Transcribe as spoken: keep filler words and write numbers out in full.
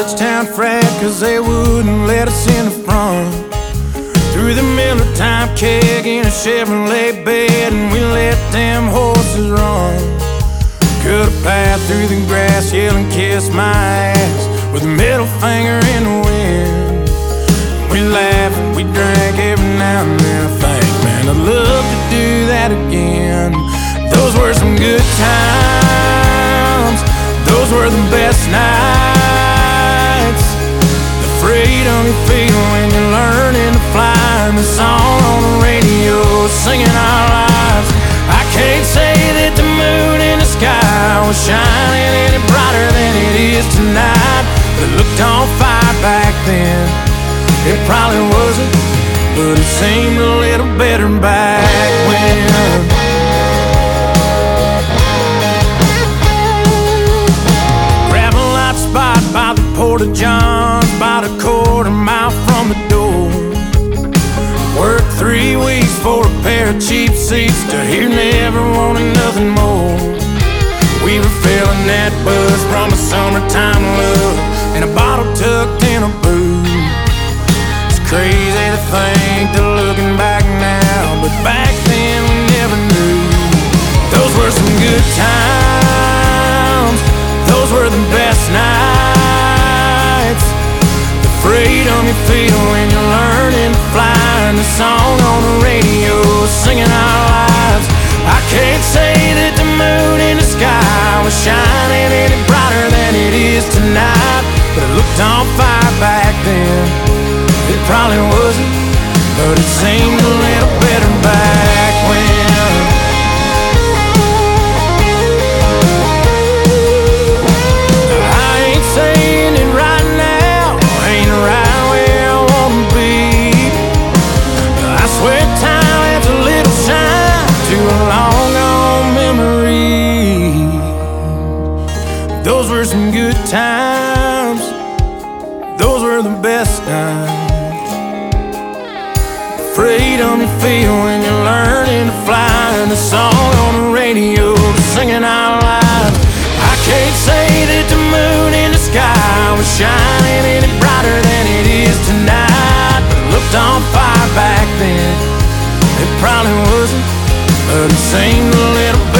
Georgetown frat, cause they wouldn't let us in the front. Threw the Miller Time keg in a Chevrolet bed, and we let them horses run. Cut a path through the grass, yelling, kiss my ass, with a middle finger in the wind. We laughed and we drank every now and then. I think, man, I'd love to do that again. Those were some good times. Those were the best nights. The freedom you feel when you're learning to fly, and the song on the radio singing our lives. I can't say that the moon in the sky was shining any brighter than it is tonight, but it looked on fire back then. It probably wasn't, but it seemed a little better back when. Spot by the Porta Johns, about a quarter mile from the door. Worked three weeks for a pair of cheap seats to hear never wanting nothing more. We were feeling that buzz from a summertime love and a bottle tucked in a boot. It's crazy to think that looking back now, but back then we never knew. Those were some good times. Those were the best nights. The freedom you feel when you're learning to fly, and the song on the radio singing our lives. I can't say that the moon in the sky was shining any brighter than it is tonight, but it looked on fire back then. It probably wasn't, but it seemed a little better back when. Saying it right now ain't right where I wanna be. I swear time adds a little shine to a long gone memory. Those were some good times. Those were the best times. Freedom you feel when you're learning to fly, and the song on the radio singing our lives. I can't say that the moon in the sky was shining any brighter than it is tonight, but it looked on fire back then. It probably wasn't, but it seemed a little better.